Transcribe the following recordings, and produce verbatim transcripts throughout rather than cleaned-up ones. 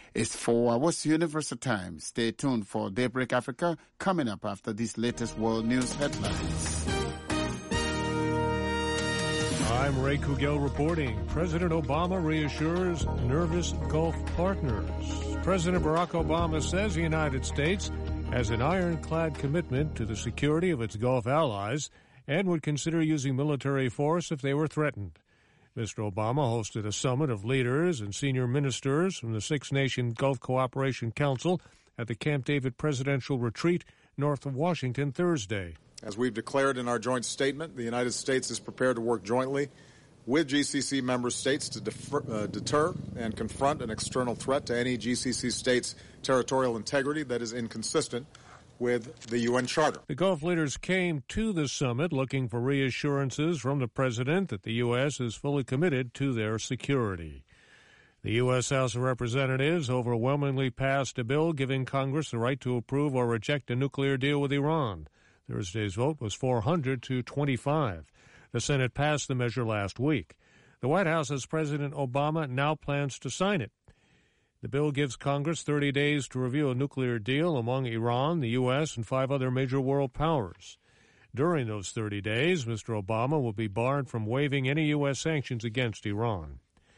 It's four hours Universal Time. Stay tuned for Daybreak Africa coming up after these latest world news headlines. I'm Ray Kugel reporting. President Obama reassures nervous Gulf partners. President Barack Obama says the United States has an ironclad commitment to the security of its Gulf allies and would consider using military force if they were threatened. Mister Obama hosted a summit of leaders and senior ministers from the Six-Nation Gulf Cooperation Council at the Camp David Presidential Retreat north of Washington Thursday. As we've declared in our joint statement, the United States is prepared to work jointly with G C C member states to defer, uh, deter and confront an external threat to any G C C state's territorial integrity that is inconsistent with the U N Charter. The Gulf leaders came to the summit looking for reassurances from the president that the U S is fully committed to their security. The U S House of Representatives overwhelmingly passed a bill giving Congress the right to approve or reject a nuclear deal with Iran. Thursday's vote was four hundred to twenty-five. The Senate passed the measure last week. The White House says President Obama now plans to sign it. The bill gives Congress thirty days to review a nuclear deal among Iran, the U S, and five other major world powers. During those thirty days, Mister Obama will be barred from waiving any U S sanctions against Iran.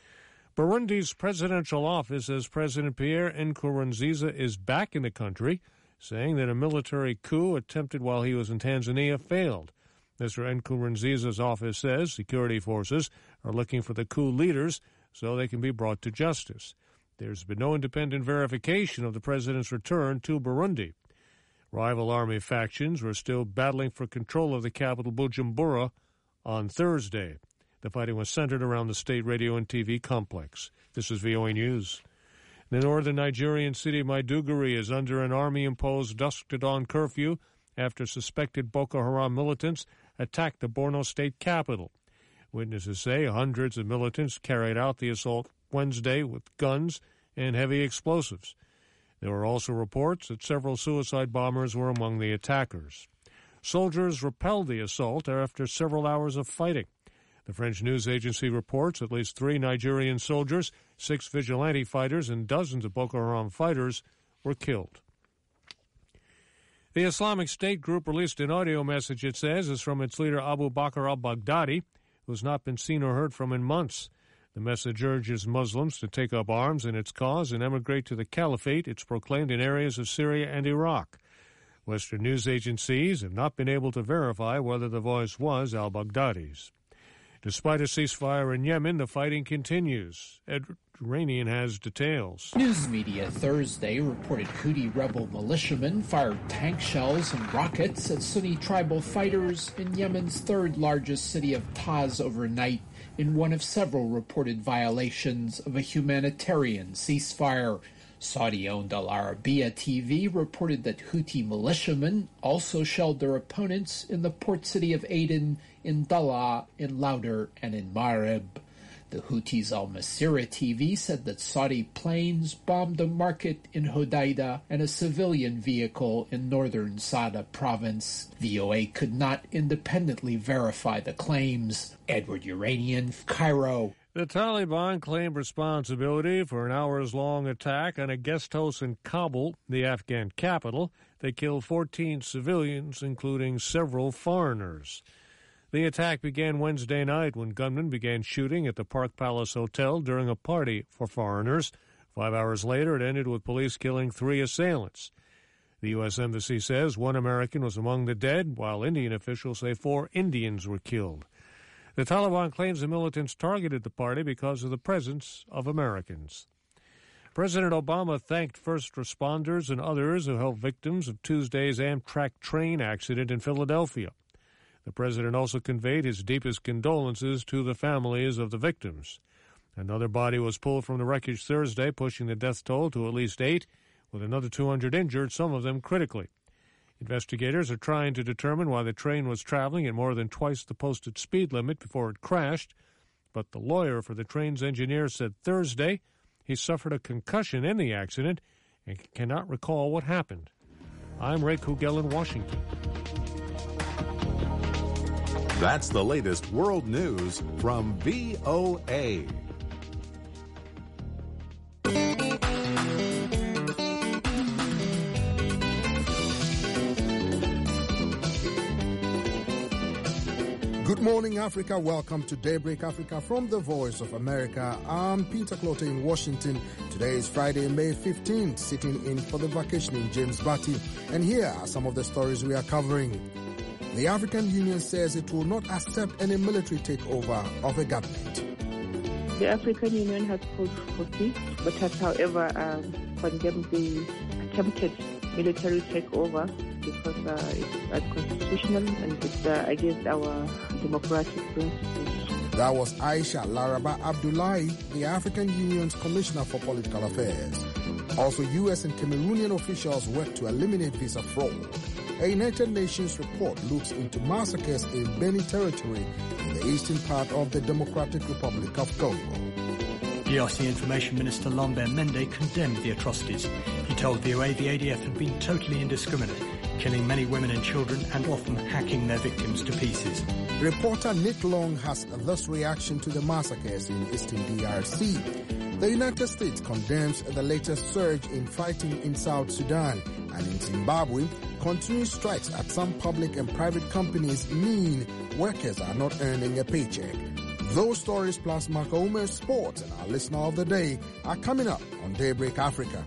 Burundi's presidential office says President Pierre Nkurunziza is back in the country, saying that a military coup attempted while he was in Tanzania failed. Mister Nkurunziza's office says security forces are looking for the coup leaders so they can be brought to justice. There's been no independent verification of the president's return to Burundi. Rival army factions were still battling for control of the capital Bujumbura on Thursday. The fighting was centered around the state radio and T V complex. This is V O A News. The northern Nigerian city of Maiduguri is under an army-imposed dusk-to-dawn curfew after suspected Boko Haram militants attacked the Borno state capital. Witnesses say hundreds of militants carried out the assault Wednesday with guns and heavy explosives. There were also reports that several suicide bombers were among the attackers. Soldiers repelled the assault after several hours of fighting. The French news agency reports at least three Nigerian soldiers, six vigilante fighters, and dozens of Boko Haram fighters were killed. The Islamic State group released an audio message, it says, is from its leader Abu Bakr al-Baghdadi, who has not been seen or heard from in months. The message urges Muslims to take up arms in its cause and emigrate to the caliphate it's proclaimed in areas of Syria and Iraq. Western news agencies have not been able to verify whether the voice was al-Baghdadi's. Despite a ceasefire in Yemen, the fighting continues. Ed Iranian has details. News media Thursday reported Houthi rebel militiamen fired tank shells and rockets at Sunni tribal fighters in Yemen's third-largest city of Taz overnight in one of several reported violations of a humanitarian ceasefire. Saudi-owned Al Arabiya T V reported that Houthi militiamen also shelled their opponents in the port city of Aden, in Dalah, in Lauder, and in Marib. The Houthis' Al Masirah T V said that Saudi planes bombed a market in Hodeidah and a civilian vehicle in northern Sada province. V O A could not independently verify the claims. Edward Uranian, Cairo. The Taliban claimed responsibility for an hours-long attack on a guest house in Kabul, the Afghan capital. They killed fourteen civilians, including several foreigners. The attack began Wednesday night when gunmen began shooting at the Park Palace Hotel during a party for foreigners. Five hours later, it ended with police killing three assailants. The U S Embassy says one American was among the dead, while Indian officials say four Indians were killed. The Taliban claims the militants targeted the party because of the presence of Americans. President Obama thanked first responders and others who helped victims of Tuesday's Amtrak train accident in Philadelphia. The president also conveyed his deepest condolences to the families of the victims. Another body was pulled from the wreckage Thursday, pushing the death toll to at least eight, with another two hundred injured, some of them critically. Investigators are trying to determine why the train was traveling at more than twice the posted speed limit before it crashed, but the lawyer for the train's engineer said Thursday he suffered a concussion in the accident and cannot recall what happened. I'm Ray Kugel in Washington. That's the latest world news from V O A. Good morning, Africa. Welcome to Daybreak Africa from the Voice of America. I'm Peter Clotter in Washington. Today is Friday, May fifteenth, sitting in for the vacationing James Batty. And here are some of the stories we are covering. The African Union says it will not accept any military takeover of a government. The African Union has called for peace, but has, however, um, condemned the attempted military takeover because uh, it's unconstitutional and it's uh, against our democratic principles. That was Aisha Laraba Abdullahi, the African Union's Commissioner for Political Affairs. Also, U S and Cameroonian officials work to eliminate visa fraud. A United Nations report looks into massacres in Beni territory in the eastern part of the Democratic Republic of Congo. D R C Information Minister Lambert Mende condemned the atrocities. He told V O A the A D F had been totally indiscriminate, killing many women and children and often hacking their victims to pieces. Reporter Nick Long has this reaction to the massacres in eastern D R C. The United States condemns the latest surge in fighting in South Sudan, and in Zimbabwe, continuing strikes at some public and private companies mean workers are not earning a paycheck. Those stories plus Mark Omer's sports and our listener of the day are coming up on Daybreak Africa.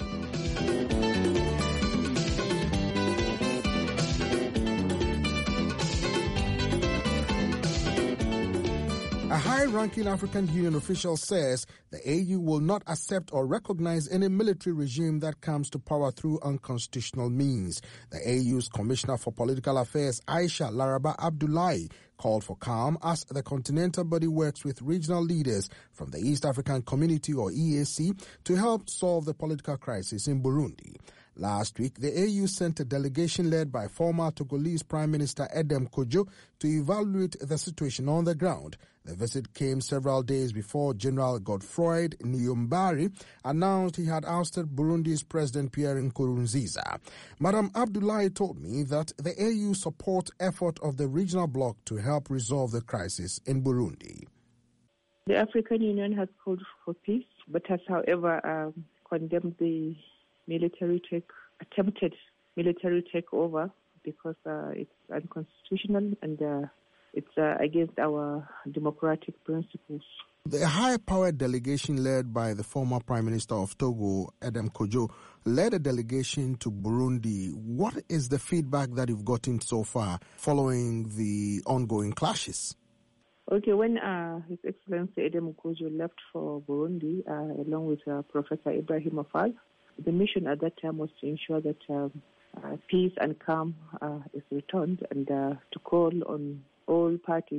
A high-ranking African Union official says the A U will not accept or recognize any military regime that comes to power through unconstitutional means. The A U's Commissioner for Political Affairs, Aisha Laraba Abdullahi, called for calm as the continental body works with regional leaders from the East African Community, or E A C, to help solve the political crisis in Burundi. Last week, the A U sent a delegation led by former Togolese Prime Minister Edem Kojo to evaluate the situation on the ground. The visit came several days before General Godefroid Niyombare announced he had ousted Burundi's President Pierre Nkurunziza. Madam Abdullahi told me that the A U supports effort of the regional bloc to help resolve the crisis in Burundi. The African Union has called for peace, but has, however, um, condemned the military take, attempted military takeover because uh, it's unconstitutional and uh, it's uh, against our democratic principles. The high-powered delegation led by the former Prime Minister of Togo, Edem Kojo, led a delegation to Burundi. What is the feedback that you've gotten so far following the ongoing clashes? Okay, when uh, His Excellency Edem Kojo left for Burundi, uh, along with uh, Professor Ibrahim Afal, the mission at that time was to ensure that um, uh, peace and calm uh, is returned and uh, to call on all parties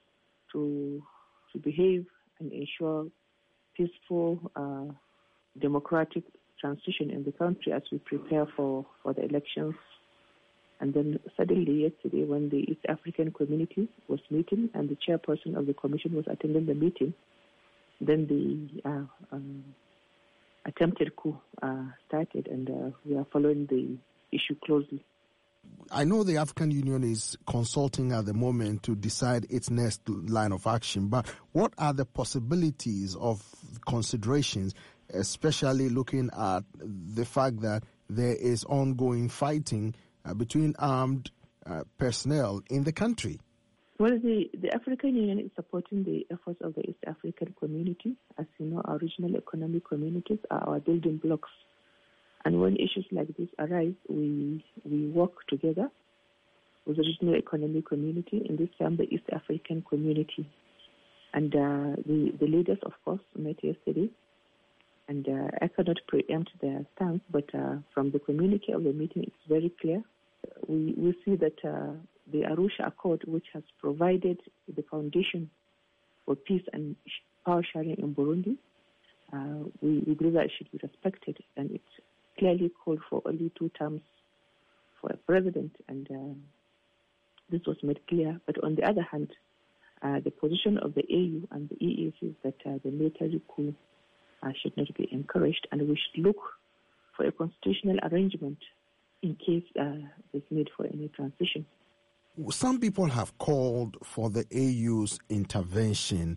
to to behave and ensure peaceful, uh, democratic transition in the country as we prepare for, for the elections. And then suddenly yesterday, when the East African Community was meeting and the chairperson of the commission was attending the meeting, then the uh, um, attempted coup uh, started, and uh, we are following the issue closely. I know the African Union is consulting at the moment to decide its next line of action, but what are the possibilities of considerations, especially looking at the fact that there is ongoing fighting uh, between armed uh, personnel in the country? Well, the, the African Union is supporting the efforts of the East African Community. As you know, our regional economic communities are our building blocks. And when issues like this arise, we we work together with the regional economic community, in this time the East African Community. And uh, the, the leaders, of course, met yesterday. And uh, I cannot preempt their stance, but uh, from the communique of the meeting, it's very clear. We, we see that uh, the Arusha Accord, which has provided the foundation for peace and power sharing in Burundi, uh, we, we believe that it should be respected, and it's clearly called for only two terms for a president, and uh, this was made clear. But on the other hand, uh, the position of the A U and the E A C is that uh, the military coup uh, should not be encouraged, and we should look for a constitutional arrangement in case uh, there's need for any transition. Some people have called for the A U's intervention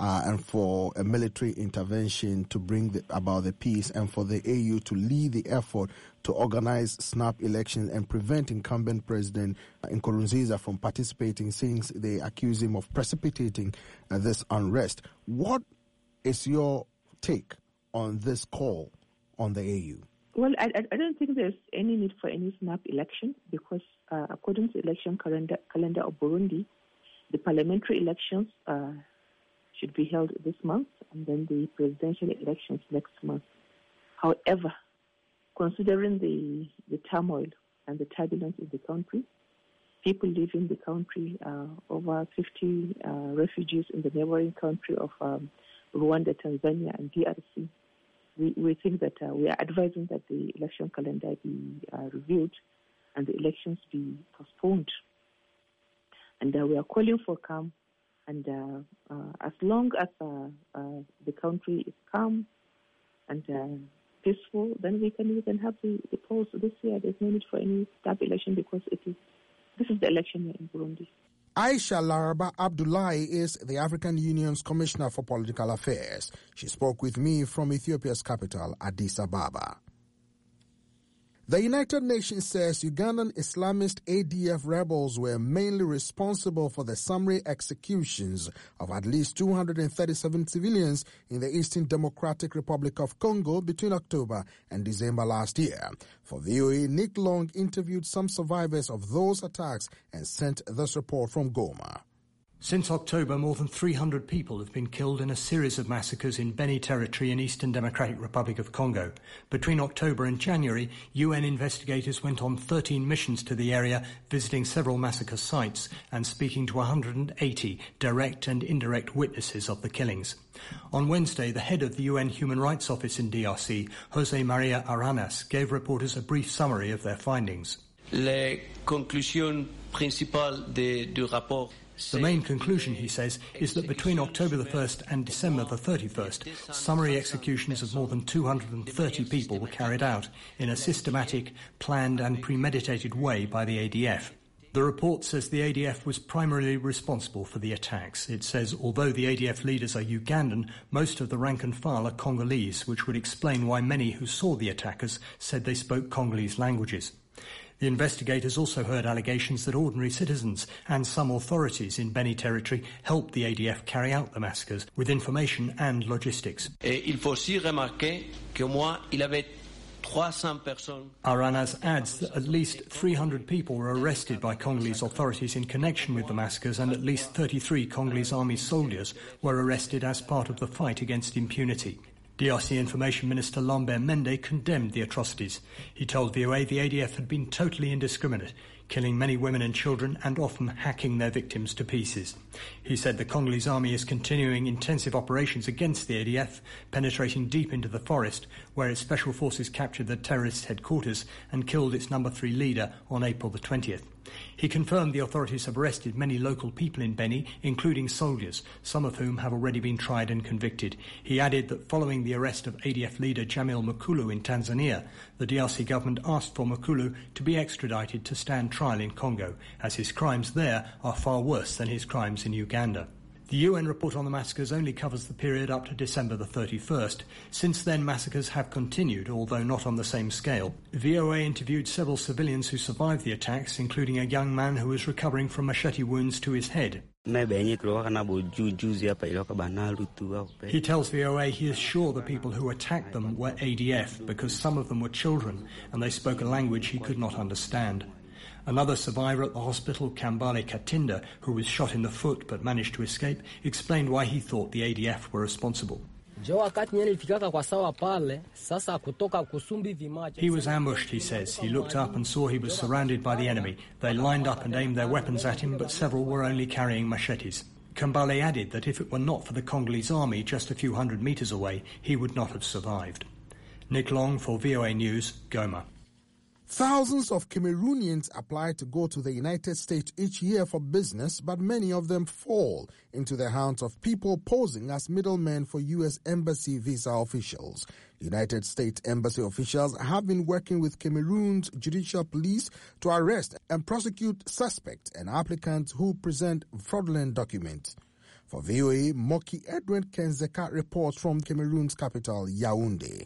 uh, and for a military intervention to bring the, about the peace, and for the A U to lead the effort to organize snap elections and prevent incumbent President Nkurunziza from participating, since they accuse him of precipitating uh, this unrest. What is your take on this call on the A U? Well, I, I don't think there's any need for any snap election because uh, according to the election calendar, calendar of Burundi, the parliamentary elections uh, should be held this month and then the presidential elections next month. However, considering the, the turmoil and the turbulence in the country, people leaving the country, uh, over fifty uh, refugees in the neighboring country of um, Rwanda, Tanzania, and D R C, we, we think that uh, we are advising that the election calendar be uh, reviewed and the elections be postponed. And uh, we are calling for calm. And uh, uh, as long as uh, uh, the country is calm and uh, peaceful, then we can we can have the, the polls this year. There's no need for any snap election because it is this is the election year in Burundi. Aisha Laraba Abdullahi is the African Union's Commissioner for Political Affairs. She spoke with me from Ethiopia's capital, Addis Ababa. The United Nations says Ugandan Islamist A D F rebels were mainly responsible for the summary executions of at least two hundred thirty-seven civilians in the Eastern Democratic Republic of Congo between October and December last year. For V O A, Nick Long interviewed some survivors of those attacks and sent this report from Goma. Since October, more than three hundred people have been killed in a series of massacres in Beni territory in Eastern Democratic Republic of Congo. Between October and January, U N investigators went on thirteen missions to the area, visiting several massacre sites and speaking to one hundred eighty direct and indirect witnesses of the killings. On Wednesday, the head of the U N Human Rights Office in D R C, José María Aranas, gave reporters a brief summary of their findings. La conclusion principale de, du rapport. The main conclusion, he says, is that between October the first and December the thirty-first, summary executions of more than two hundred thirty people were carried out in a systematic, planned and premeditated way by the A D F. The report says the A D F was primarily responsible for the attacks. It says although the A D F leaders are Ugandan, most of the rank and file are Congolese, which would explain why many who saw the attackers said they spoke Congolese languages. The investigators also heard allegations that ordinary citizens and some authorities in Beni territory helped the A D F carry out the massacres with information and logistics. Il faut aussi remarquer qu'au moins il avait trois cents personnes. Aranas adds that at least three hundred people were arrested by Congolese authorities in connection with the massacres, and at least thirty-three Congolese army soldiers were arrested as part of the fight against impunity. D R C Information Minister Lambert Mende condemned the atrocities. He told V O A the A D F had been totally indiscriminate, killing many women and children and often hacking their victims to pieces. He said the Congolese army is continuing intensive operations against the A D F, penetrating deep into the forest, where its special forces captured the terrorist headquarters and killed its number three leader on April the twentieth. He confirmed the authorities have arrested many local people in Beni, including soldiers, some of whom have already been tried and convicted. He added that following the arrest of A D F leader Jamil Mukulu in Tanzania, the D R C government asked for Mukulu to be extradited to stand trial in Congo, as his crimes there are far worse than his crimes in Uganda. The U N report on the massacres only covers the period up to December the thirty-first. Since then, massacres have continued, although not on the same scale. V O A interviewed several civilians who survived the attacks, including a young man who was recovering from machete wounds to his head. He tells V O A he is sure the people who attacked them were A D F because some of them were children and they spoke a language he could not understand. Another survivor at the hospital, Kambale Katinda, who was shot in the foot but managed to escape, explained why he thought the A D F were responsible. He was ambushed, he says. He looked up and saw he was surrounded by the enemy. They lined up and aimed their weapons at him, but several were only carrying machetes. Kambale added that if it were not for the Congolese army just a few hundred metres away, he would not have survived. Nick Long for V O A News, Goma. Thousands of Cameroonians apply to go to the United States each year for business, but many of them fall into the hands of people posing as middlemen for U S Embassy visa officials. United States Embassy officials have been working with Cameroon's judicial police to arrest and prosecute suspects and applicants who present fraudulent documents. For V O A, Moki Edwin Kenzeka reports from Cameroon's capital, Yaoundé.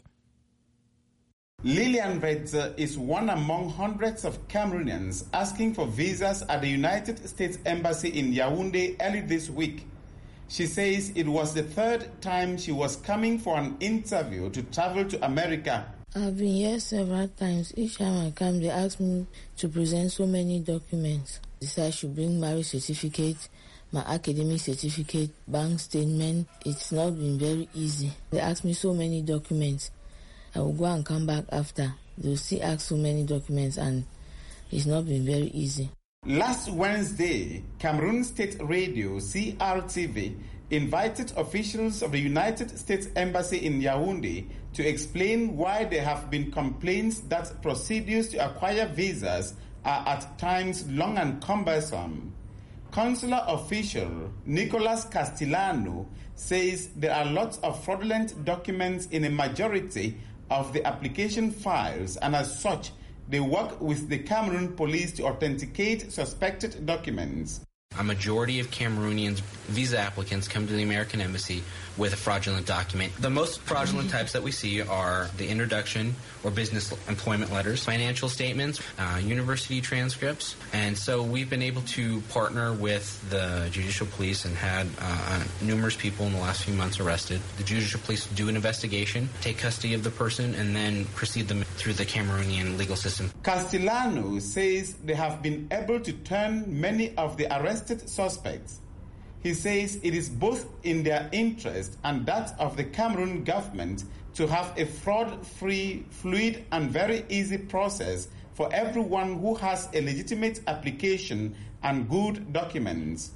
Lillian Vetze is one among hundreds of Cameroonians asking for visas at the United States Embassy in Yaoundé early this week. She says it was the third time she was coming for an interview to travel to America. I've been here several times. Each time I come, they ask me to present so many documents. They say I should bring marriage certificate, my academic certificate, bank statement. It's not been very easy. They ask me so many documents. I will go and come back after. They'll still ask so many documents, and it's not been very easy. Last Wednesday, Cameroon State Radio, C R T V, invited officials of the United States Embassy in Yaoundé to explain why there have been complaints that procedures to acquire visas are at times long and cumbersome. Consular official Nicolas Castellano says there are lots of fraudulent documents in a majority of the application files, and as such, they work with the Cameroon police to authenticate suspected documents. A majority of Cameroonians visa applicants come to the American Embassy with a fraudulent document. The most fraudulent types that we see are the introduction or business employment letters, financial statements, uh, university transcripts. And so we've been able to partner with the judicial police and had uh, numerous people in the last few months arrested. The judicial police do an investigation, take custody of the person, and then proceed them through the Cameroonian legal system. Castellano says they have been able to turn many of the arrested suspects. He says it is both in their interest and that of the Cameroon government to have a fraud-free, fluid and very easy process for everyone who has a legitimate application and good documents.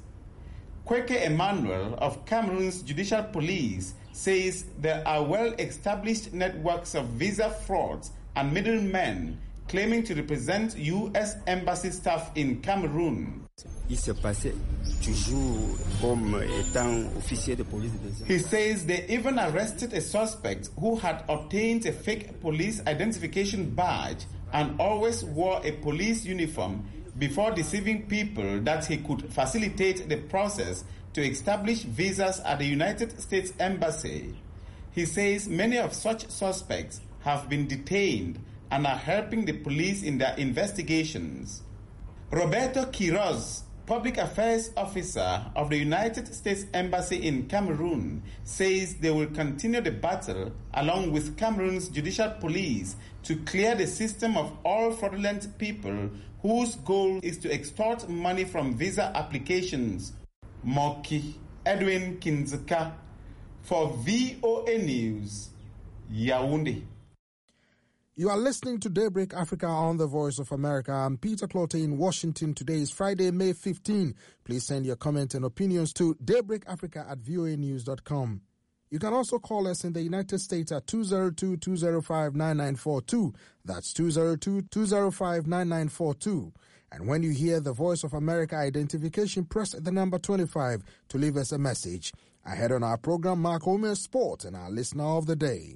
Kweke Emmanuel of Cameroon's Judicial Police says there are well-established networks of visa frauds and middlemen claiming to represent U S Embassy staff in Cameroon. He says they even arrested a suspect who had obtained a fake police identification badge and always wore a police uniform before deceiving people that he could facilitate the process to establish visas at the United States Embassy. He says many of such suspects have been detained and are helping the police in their investigations. Roberto Quiroz, Public Affairs Officer of the United States Embassy in Cameroon, says they will continue the battle along with Cameroon's judicial police to clear the system of all fraudulent people whose goal is to extort money from visa applications. Moki Edwin Kinzeka for V O A News, Yaoundé. You are listening to Daybreak Africa on the Voice of America. I'm Peter Clotte in Washington. Today is Friday, May fifteenth. Please send your comments and opinions to daybreakafrica at voa news dot com. You can also call us in the United States at two oh two, two oh five, nine nine four two. That's two oh two, two oh five, nine nine four two. And when you hear the Voice of America identification, press the number twenty-five to leave us a message. Ahead on our program, Mark Homer Sport and our listener of the day.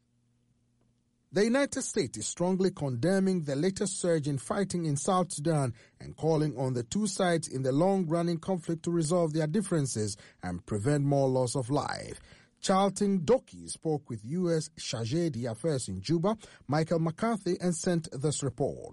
The United States is strongly condemning the latest surge in fighting in South Sudan and calling on the two sides in the long-running conflict to resolve their differences and prevent more loss of life. Charlton Doki spoke with U S Chargé d'Affaires in Juba, Michael McCarthy, and sent this report.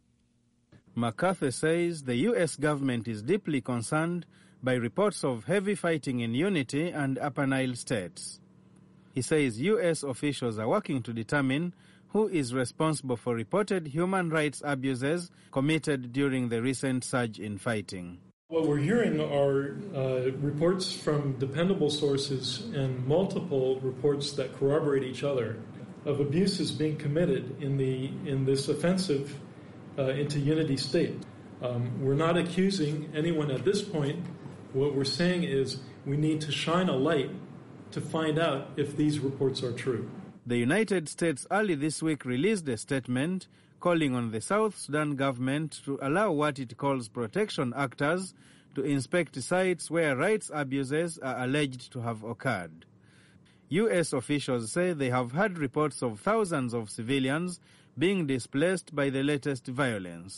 McCarthy says the U S government is deeply concerned by reports of heavy fighting in Unity and Upper Nile states. He says U S officials are working to determine who is responsible for reported human rights abuses committed during the recent surge in fighting. What we're hearing are uh, reports from dependable sources and multiple reports that corroborate each other of abuses being committed in the in this offensive uh, into Unity State. Um, we're not accusing anyone at this point. What we're saying is we need to shine a light to find out if these reports are true. The United States early this week released a statement calling on the South Sudan government to allow what it calls protection actors to inspect sites where rights abuses are alleged to have occurred. U S officials say they have had reports of thousands of civilians being displaced by the latest violence.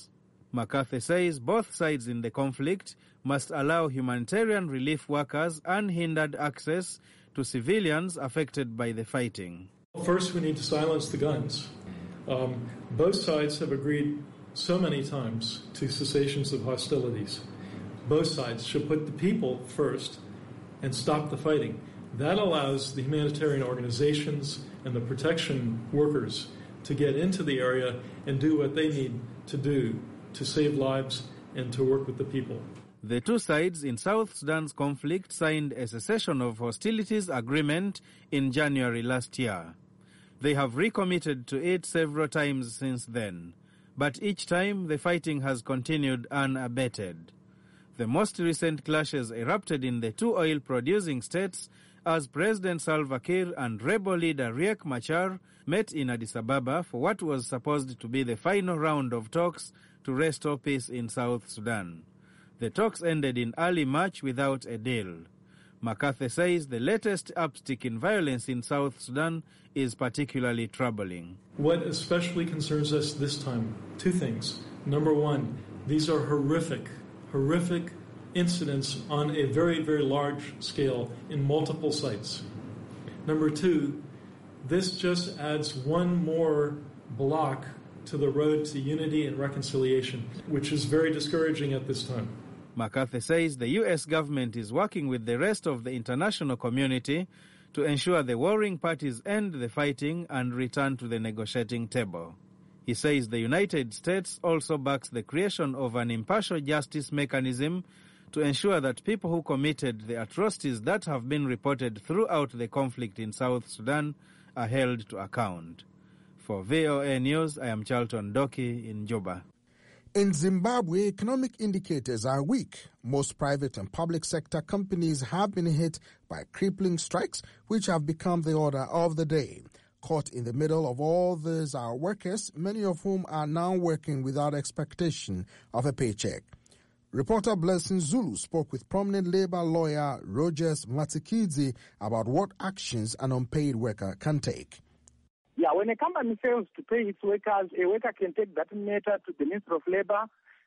McCarthy says both sides in the conflict must allow humanitarian relief workers unhindered access to civilians affected by the fighting. First, we need to silence the guns. Um, both sides have agreed so many times to cessations of hostilities. Both sides should put the people first and stop the fighting. That allows the humanitarian organizations and the protection workers to get into the area and do what they need to do to save lives and to work with the people. The two sides in South Sudan's conflict signed a cessation of hostilities agreement in January last year. They have recommitted to it several times since then, but each time the fighting has continued unabated. The most recent clashes erupted in the two oil-producing states as President Salva Kiir and rebel leader Riek Machar met in Addis Ababa for what was supposed to be the final round of talks to restore peace in South Sudan. The talks ended in early March without a deal. McCarthy says the latest uptick in violence in South Sudan is particularly troubling. What especially concerns us this time, two things. Number one, these are horrific, horrific incidents on a very, very large scale in multiple sites. Number two, this just adds one more block to the road to unity and reconciliation, which is very discouraging at this time. McCarthy says the U S government is working with the rest of the international community to ensure the warring parties end the fighting and return to the negotiating table. He says the United States also backs the creation of an impartial justice mechanism to ensure that people who committed the atrocities that have been reported throughout the conflict in South Sudan are held to account. For V O A News, I am Charlton Doki in Juba. In Zimbabwe, economic indicators are weak. Most private and public sector companies have been hit by crippling strikes, which have become the order of the day. Caught in the middle of all these are workers, many of whom are now working without expectation of a paycheck. Reporter Blessing Zulu spoke with prominent labor lawyer Rogers Matsikidzi about what actions an unpaid worker can take. Yeah, when a company fails to pay its workers, a worker can take that matter to the Ministry of Labor.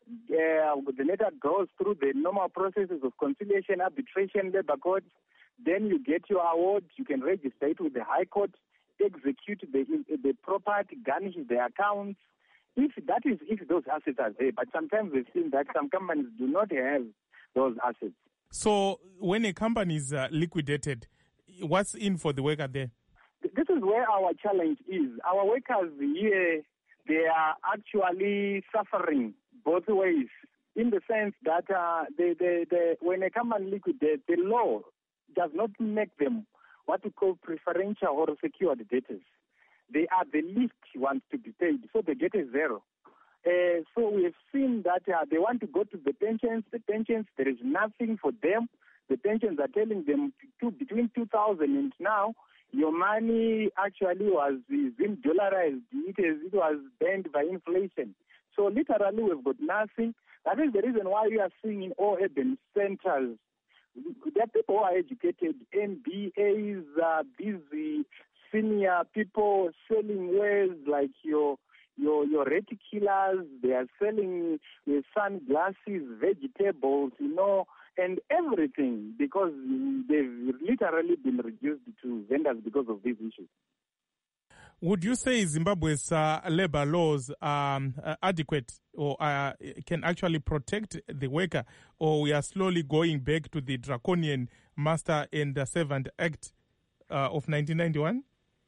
Uh, the matter goes through the normal processes of conciliation, arbitration, labor courts. Then you get your award. You can register it with the High Court, execute the, the property, garnish the accounts. If that is, if those assets are there, but sometimes we've seen that some companies do not have those assets. So when a company is uh, liquidated, what's in for the worker there? This is where our challenge is. Our workers here, they are actually suffering both ways, in the sense that uh, they, they, they, when a company liquidates, the law does not make them what we call preferential or secured debtors. They are the least ones to be paid, so they get a zero. Uh, so we have seen that uh, they want to go to the pensions. The pensions, there is nothing for them. The pensions are telling them to, between two thousand and now, your money actually was in dollarized. It, is, it was banned by inflation. So literally we've got nothing. That is the reason why we are seeing in all urban centers, there are people who are educated, M B As, uh, busy, senior people selling wares like your your your reticula's. They are selling uh, sunglasses, vegetables, you know, and everything, because they've literally been reduced to vendors because of these issues. Would you say Zimbabwe's uh, labor laws are um, uh, adequate or uh, can actually protect the worker, or we are slowly going back to the draconian Master and Servant Act uh, of nineteen ninety-one?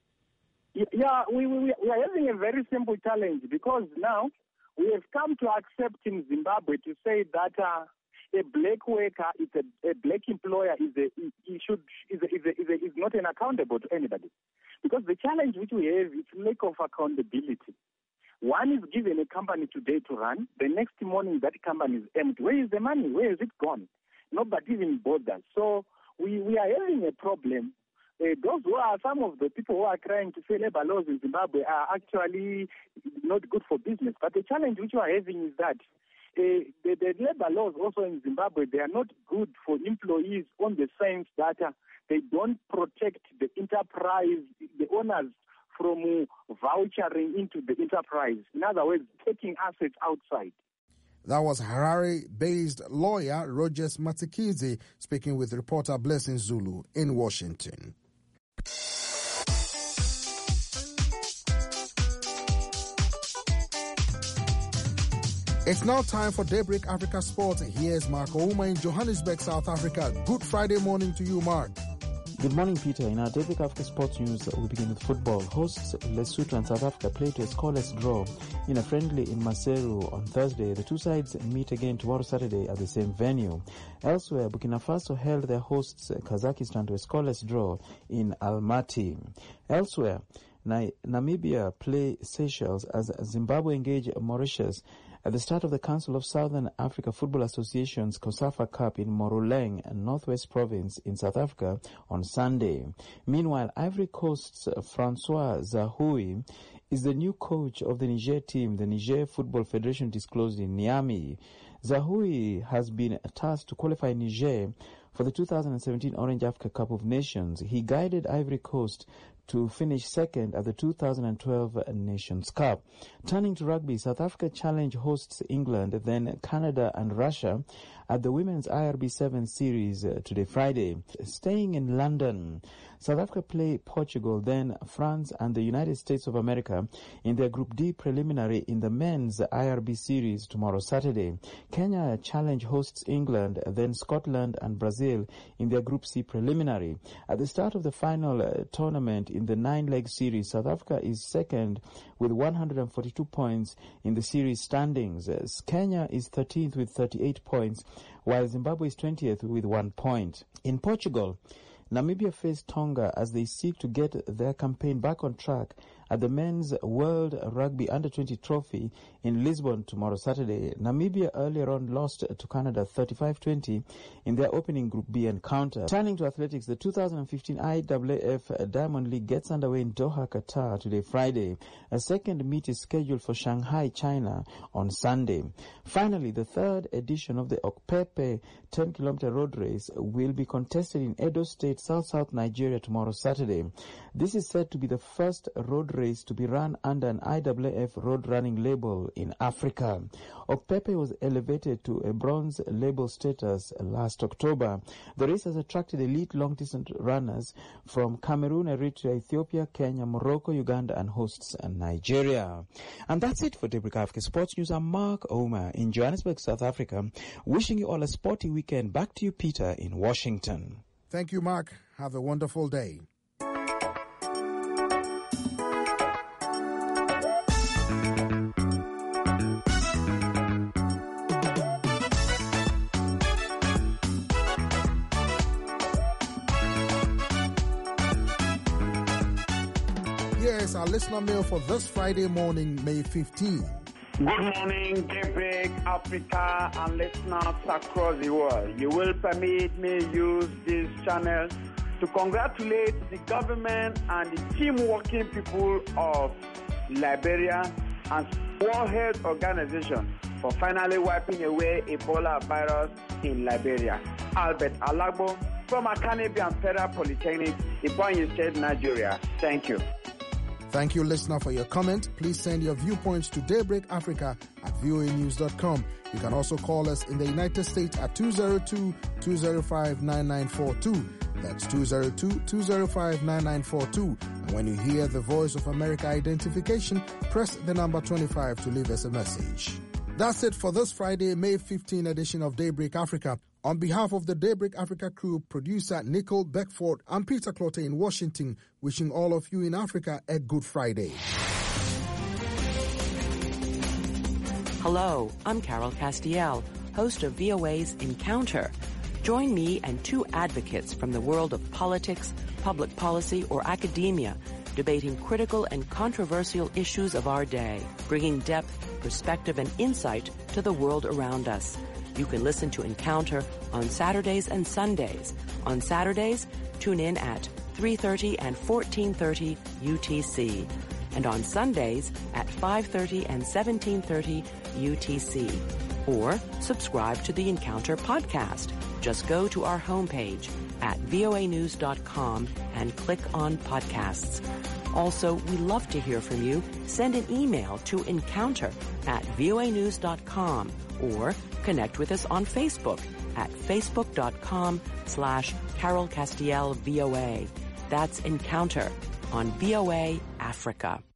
Yeah, we, we, we are having a very simple challenge, because now we have come to accept in Zimbabwe to say that uh, a black worker, is a, a black employer is a, he should is a, is, a, is, a, is not an accountable to anybody. Because the challenge which we have is lack of accountability. One is given a company today to run, the next morning that company is empty. Where is the money? Where is it gone? Nobody even bothers. So we, we are having a problem. Uh, those who are some of the people who are trying to say labor laws in Zimbabwe are actually not good for business. But the challenge which we are having is that uh, the, the labor laws also in Zimbabwe, they are not good for employees on the sense that uh, they don't protect the enterprise, the owners, from vouchering into the enterprise. In other words, taking assets outside. That was Harare-based lawyer Rogers Matikizi speaking with reporter Blessing Zulu in Washington. It's now time for Daybreak Africa Sport. Here's Mark Ouma in Johannesburg, South Africa. Good Friday morning to you, Mark. Good morning, Peter. In our Daybreak Africa Sports news, we begin with football. Hosts Lesotho and South Africa played to a scoreless draw in a friendly in Maseru on Thursday. The two sides meet again tomorrow Saturday at the same venue. Elsewhere, Burkina Faso held their hosts Kazakhstan to a scoreless draw in Almaty. Elsewhere, Namibia play Seychelles as Zimbabwe engage Mauritius at the start of the Council of Southern Africa Football Association's COSAFA Cup in Moruleng, Northwest Province in South Africa on Sunday. Meanwhile, Ivory Coast's Francois Zahoui is the new coach of the Niger team, the Niger Football Federation disclosed in Niamey. Zahoui has been tasked to qualify Niger for the two thousand seventeen Orange Africa Cup of Nations. He guided Ivory Coast to finish second at the two thousand twelve Nations Cup. Turning to rugby, South Africa challenge hosts England, then Canada and Russia at the Women's I R B seven Series uh, today, Friday. Staying in London, South Africa play Portugal, then France and the United States of America in their Group D preliminary in the Men's I R B Series tomorrow, Saturday. Kenya challenge hosts England, then Scotland and Brazil in their Group C preliminary. At the start of the final uh, tournament in the nine-leg series, South Africa is second with one hundred forty-two points in the series standings. Uh, Kenya is thirteenth with thirty-eight points, while Zimbabwe is twentieth with one point. In Portugal, Namibia face Tonga as they seek to get their campaign back on track at the Men's World Rugby Under twenty Trophy in Lisbon tomorrow, Saturday. Namibia earlier on lost to Canada thirty-five twenty in their opening Group B encounter. Turning to athletics, the two thousand fifteen I W F Diamond League gets underway in Doha, Qatar today, Friday. A second meet is scheduled for Shanghai, China on Sunday. Finally, the third edition of the Okpepe ten kilometer road race will be contested in Edo State, South-South Nigeria tomorrow, Saturday. This is said to be the first road race to be run under an I W F road running label in Africa. Okpepe was elevated to a bronze label status last October. The race has attracted elite long-distance runners from Cameroon, Eritrea, Ethiopia, Kenya, Morocco, Uganda, and hosts Nigeria. And that's it for Daybreak Africa Sports News. I'm Mark Ouma in Johannesburg, South Africa, wishing you all a sporty weekend. Back to you, Peter, in Washington. Thank you, Mark. Have a wonderful day. Yes, our listener mail for this Friday morning, May fifteenth. Good morning, Daybreak Africa and listeners across the world. You will permit me use this channel to congratulate the government and the team-working people of Liberia and World Health Organization for finally wiping away Ebola virus in Liberia. Albert Alagbo from Caribbean Federal Polytechnic, Ebonyi State, Nigeria. Thank you. Thank you, listener, for your comment. Please send your viewpoints to daybreakafrica at voa news dot com. You can also call us in the United States at two oh two, two oh five, nine nine four two. That's two oh two, two oh five, nine nine four two. And when you hear the Voice of America identification, press the number twenty-five to leave us a message. That's it for this Friday, May fifteenth edition of Daybreak Africa. On behalf of the Daybreak Africa crew, producer Nicole Beckford, I'm Peter Clotte in Washington, wishing all of you in Africa a good Friday. Hello, I'm Carol Castiel, host of V O A's Encounter. Join me and two advocates from the world of politics, public policy, or academia, debating critical and controversial issues of our day, bringing depth, perspective, and insight to the world around us. You can listen to Encounter on Saturdays and Sundays. On Saturdays, tune in at three thirty and fourteen thirty U T C. And on Sundays at five thirty and seventeen thirty U T C. Or subscribe to the Encounter podcast. Just go to our homepage at voa news dot com and click on podcasts. Also, we love to hear from you. Send an email to encounter at voa news dot com or connect with us on Facebook at facebook.com slash Carol Castiel VOA. That's Encounter on V O A Africa.